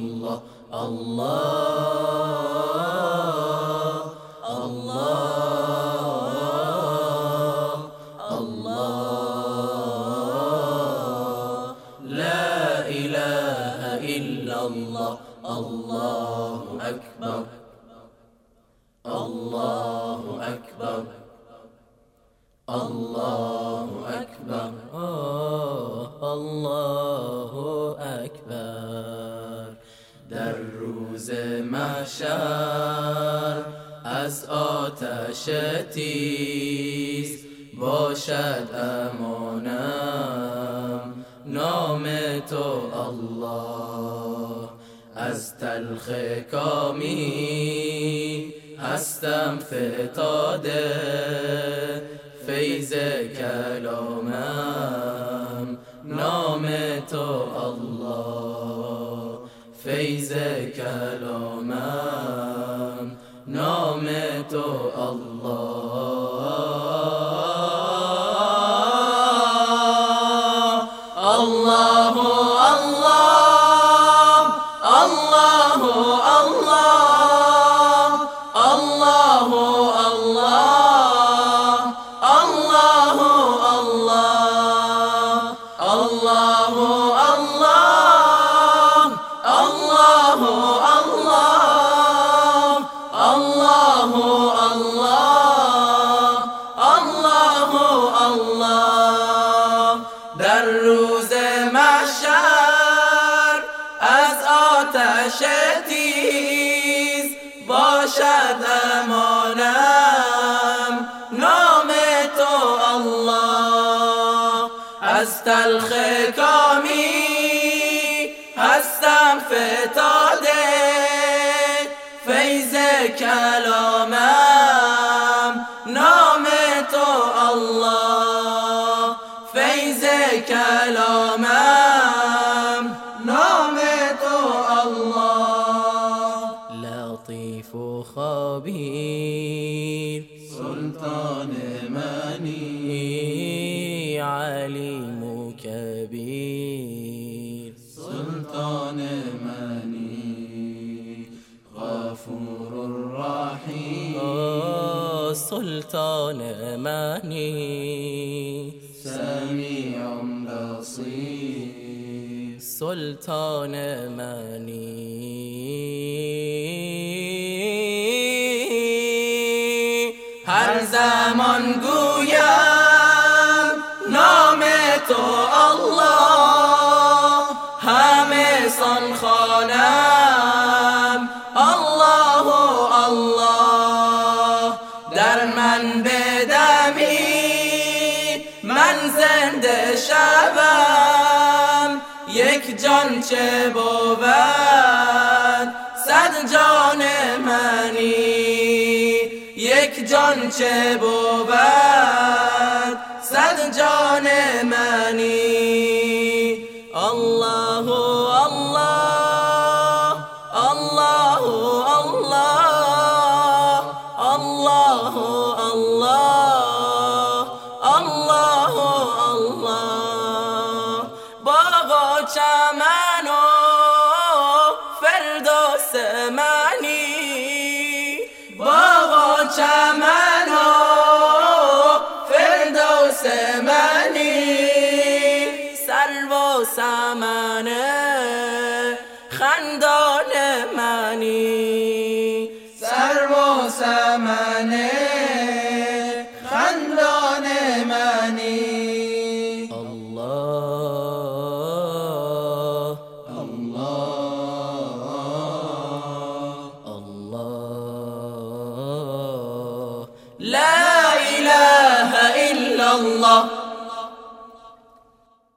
الله الله الله الله لا إله إلا الله الله أكبر الله أكبر الله أكبر الله أكبر در روز محشر از آتش تیز باشد امانم نام تو الله از تلخ کامی هستم فتاده فیض کلامم نام تو الله فیض کلامم نام تو الله الله الله الله الله الله الله الله الله الله الله در روز محشر از آتش تیز باشد امانم نام تو الله از تلخ کامی هستم فتاده فیض کلامم نام تو الله فیض کلامم نام تو الله لطیف و خبیر سلطان منی علیم و کبیر سلطان منی غفور الرحیم سلطان منی سمیع بصیر سلطان منی هر زمان گویم نام تو الله همه سان خوانم الله الله در من بدمی من زنده شوم یک جان چه بود صد جان منی یک جان چه بود صد جان منی الله الله الله الله الله الله الله باغ و چمن و فردوس منی باغ و چمن و فردوس منی سرو و سمن خندان منی سرو و سمن خندان منی الله الله الله لا إله إلا الله